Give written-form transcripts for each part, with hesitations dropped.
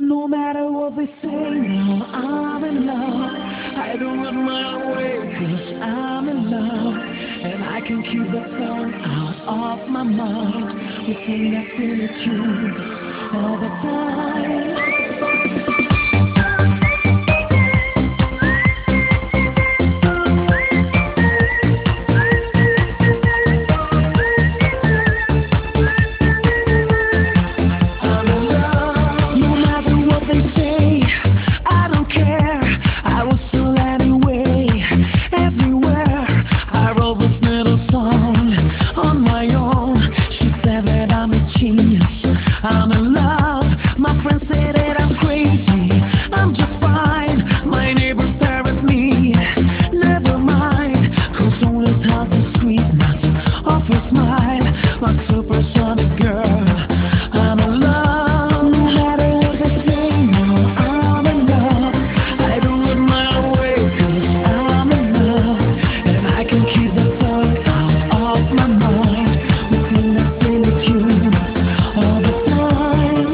No matter what they say, now I'm in love. I don't run my way, cause I'm in love. And I can keep that song out of my mind. We sing that silly tune all the time. No matter what they say, I don't care. I will still anyway. Everywhere I wrote this little song on my own. She said that I'm a genius. I'm in love. My friends say that I'm crazy. I'm just fine. My neighbors stare at me. Never mind, 'cause only tells the sweetness of her smile. My supersonic girl, I'm in love. No matter what they say, now I'm in love. I don't look my way, 'cause I'm in love. And I can keep the song out of my mind. We sing that silly tune all the time.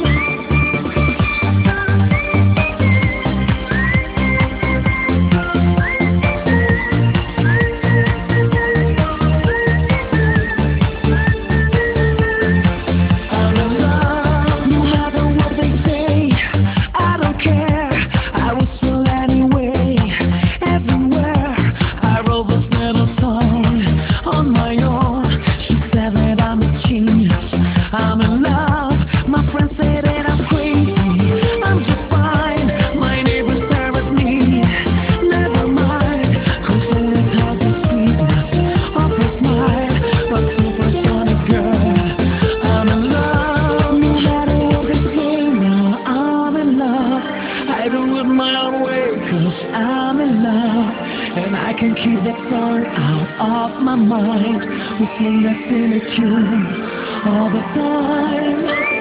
I'm in love. No matter what they say, I don't care. I will still anyway. Everywhere I wrote this little song on my own. She said that I'm a genius. I'm in love. My friends say that I'm crazy. I'm just fine. My neighbors stare at me. Never mind, 'cause only tells the sweetness of her smile. My supersonic girl, I'm in love. No matter what they say, now I'm in love. I don't look my own way, 'cause I'm in love. And I can keep that song out of my mind. We sing that silly tune all the time.